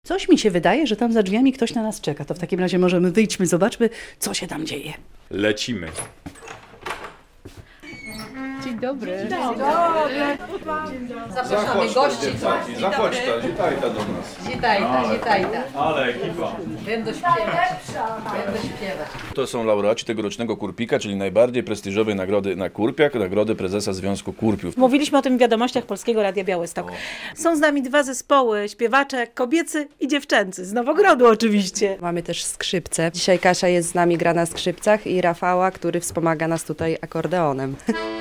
Coś mi się wydaje, że tam za drzwiami ktoś na nas czeka. To w takim razie możemy wyjdźmy, zobaczmy, co się tam dzieje. Lecimy. Dzień dobry. Dzień dobry. Zapraszamy gości. Zachodź ta, witaj ta do nas. Witajta. Ale ekipa. Będę śpiewać. To są laureaci tegorocznego Kurpika, czyli najbardziej prestiżowej nagrody na Kurpiak, nagrody prezesa Związku Kurpiów. Mówiliśmy o tym w wiadomościach Polskiego Radia Białystok. Są z nami dwa zespoły, śpiewaczek, kobiecy i dziewczęcy. Z Nowogrodu oczywiście. Mamy też skrzypce. Dzisiaj Kasia jest z nami, gra na skrzypcach i Rafała, który wspomaga nas tutaj akordeonem.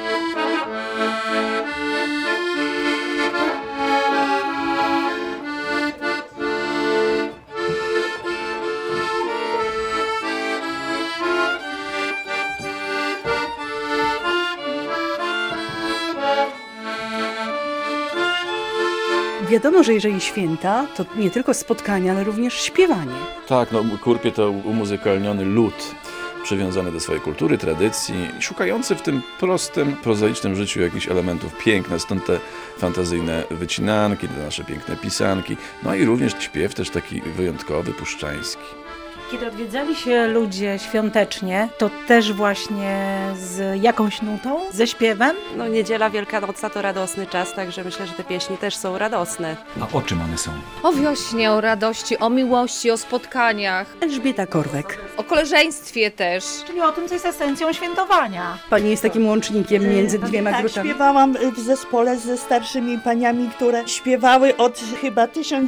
Wiadomo, że jeżeli święta, to nie tylko spotkania, ale również śpiewanie. Tak, Kurpie to umuzykalniony lud, przywiązany do swojej kultury, tradycji, szukający w tym prostym, prozaicznym życiu jakichś elementów piękna, stąd te fantazyjne wycinanki, te nasze piękne pisanki, no i również śpiew też taki wyjątkowy, puszczański. Kiedy odwiedzali się ludzie świątecznie, to też właśnie z jakąś nutą, ze śpiewem. No niedziela wielkanocna to radosny czas, także myślę, że te pieśni też są radosne. A o czym one są? O wiośnie, o radości, o miłości, o spotkaniach, Elżbieta Korwek. o koleżeństwie też. Czyli o tym, co jest esencją świętowania. Pani jest takim łącznikiem między dwiema Tak, grupami. śpiewałam w zespole ze starszymi paniami, które śpiewały od chyba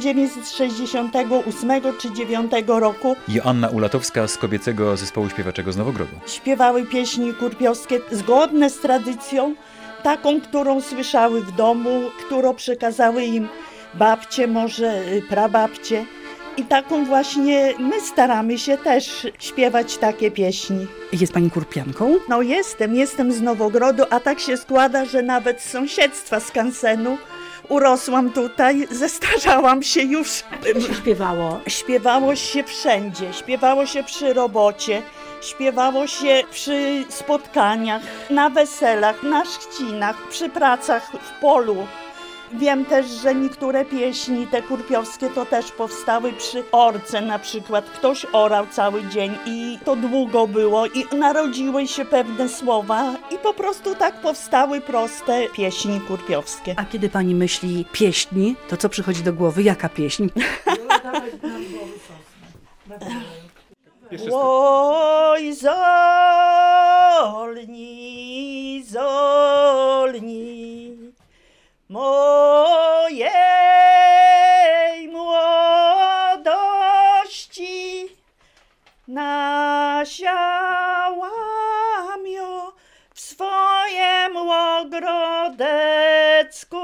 1968 czy 9 roku. Joanna Ulatowska z kobiecego zespołu śpiewaczego z Nowogrodu. Śpiewały pieśni kurpiowskie zgodne z tradycją, taką, którą słyszały w domu, którą przekazały im babcie, może prababcie. I taką właśnie my staramy się też śpiewać takie pieśni. Jest pani kurpianką? No jestem z Nowogrodu, a tak się składa, że nawet z sąsiedztwa z Kansenu urosłam tutaj, zestarzałam się już. Śpiewało. Śpiewało się wszędzie, śpiewało się przy robocie, śpiewało się przy spotkaniach, na weselach, na chrzcinach, przy pracach w polu. Wiem też, że niektóre pieśni, te kurpiowskie, to też powstały przy orce na przykład. Ktoś orał cały dzień i to długo było i narodziły się pewne słowa i po prostu tak powstały proste pieśni kurpiowskie. A kiedy pani myśli pieśni, to co przychodzi do głowy? Jaka pieśń? Oj, zolni, zolni, mojej młodości nasiałam ją w swojem ogrodecku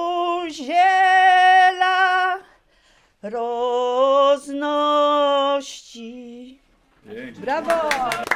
ziela rozności. Brawo!